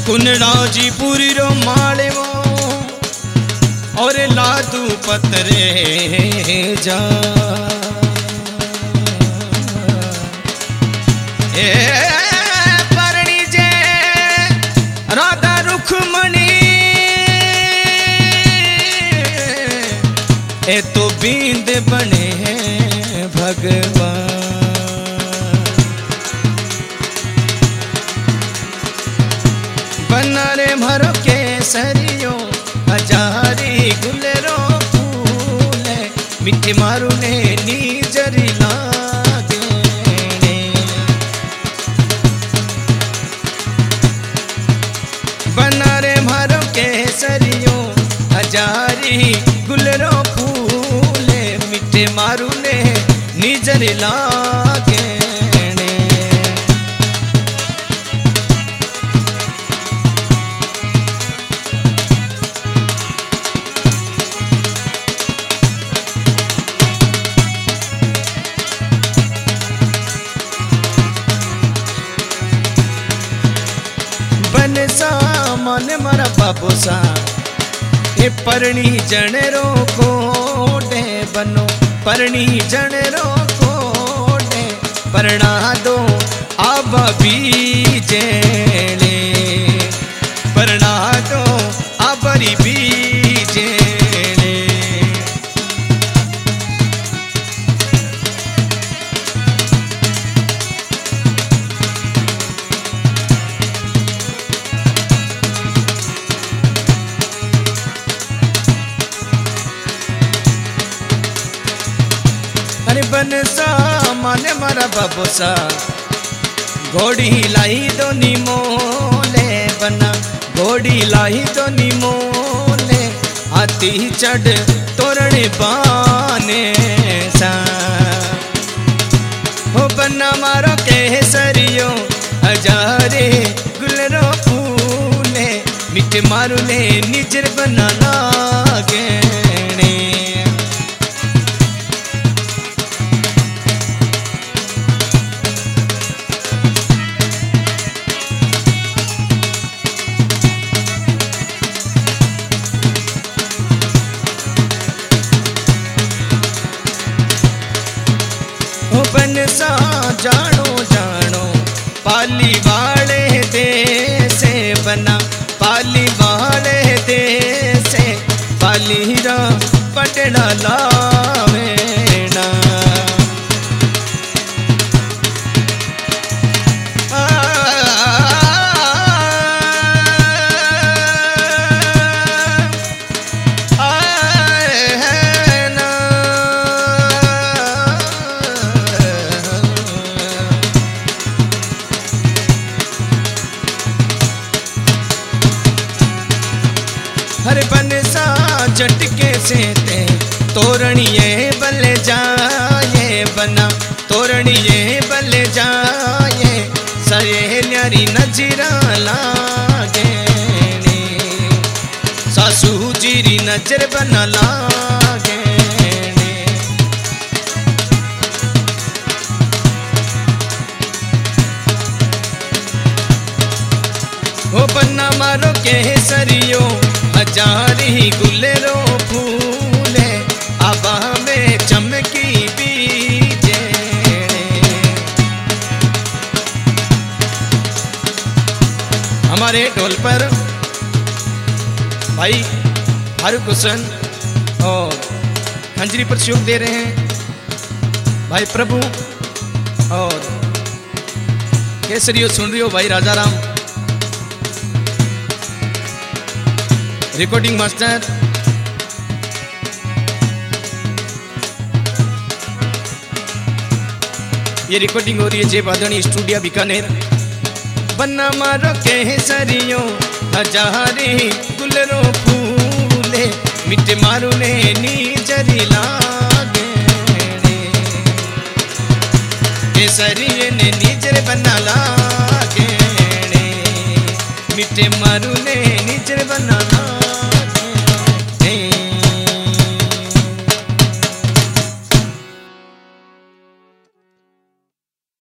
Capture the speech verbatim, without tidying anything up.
कुनड़ाजी पूरी रो माले वो और लादू पतरे जा ए परणी जे राधा रुखमणी ए तो बींद बने भगवान बना रे मरो केसरियो हजारी गुलेरो फूल मिठी मारू ने नीजरी लागे बना रे मरो केसरियो हजारी गुलेरो फूल मिठी मारू ने नीजरी लागे सा मन मारा बाबू सा ए परणी जनेरो कोडे बनो परणी जनेरो कोडे परना दो अब बीजेले परना दो अबरी बीजेले बनसा माने मारा बाबूसा घोड़ी लाई दो निमोले बना घोड़ी लाई दो निमोले हाथी चढ़ तोरण बाने सा हो बना मारो केसरियो हजारे गुलरो फूले मिठे मारू ने निजर बना लागे बनसा जानो जानो पाली वाले देसे बना पाली वाले देसे पाली रा पटना लावेना हर बनसा झटके से ते तोरणिए बल जाए बना तोरणिए बल जाए सहेल्यारी नजरा लागे सासू जीरी नजर बना लागे ओ बन्ना मारो केसरियो हजारी गुलेरो फूले आबा में चमकी बीजे हमारे ढोल पर भाई फारूक हुसैन और खंजरी पर सहयोग दे रहे हैं भाई प्रभु और केसरियो सुन रही हो भाई राजा राम रिकॉर्डिंग मास्टर ये रिकॉर्डिंग हो रही है जय बादनी स्टूडियो बीकानेर बन्ना मारो केसरियो हजारी गुलरो फूले मिठे मारू ने नीजरी लागे केसरिये ने नीजर बना लागे मिठे मारू ने नीजर बना